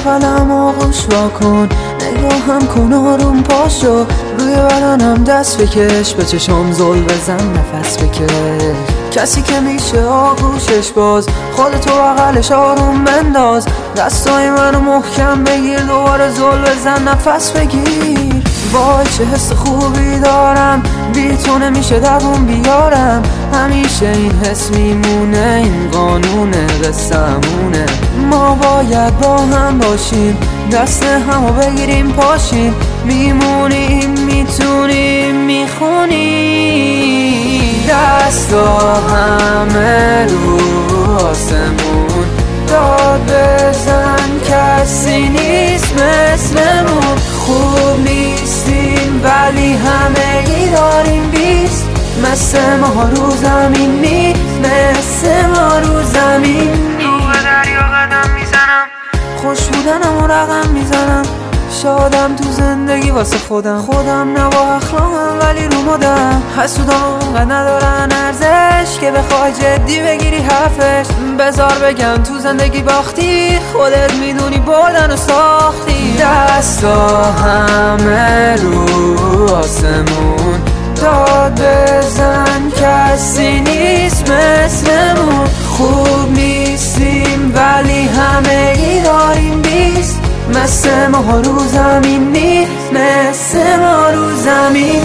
بغلم آغوش واکن، نگاهم کن آروم پاشو، روی بدنم دست بکش، به چشم زل بزن نفس بکش. کسی که میشه آغوشش باز، خودتو بغلش آروم بنداز، دستای منو محکم بگیر، دوباره زل بزن نفس بگیر. وای چه حس خوبی دارم، بی تو نمیشه دووم بیارم، همیشه این حس میمونه، این قانونه قصه‌مونه. ما باید با هم باشیم، دست همو بگیریم پاشیم، میمونیم میتونیم میخونیم. دستا همه رو آسمون، داد بزن کسی نیست مثلمون. خوب نیستیم ولی همگی داریم بیست، مثل ما رو زمین نیست، مثل ما رو زمین نیست. تو به دریا قدم میزنم، خوش بودنم و رقم میزنم، شادم تو زندگی واسه خودم نه با اخلاقم ولی رو مدم. حسودام قد ندارن ارزش که بخوای جدی بگیری حرفش. بذار بگم تو زندگی باختی، خودت میدونی بردن و ساختی. دستا همه رو آسمون، داد بزن کسی نیست مثلمون. خوب نیستیم ولی همگی داریم بیست، مثل ما رو زمین نیست، مثل ما رو زمین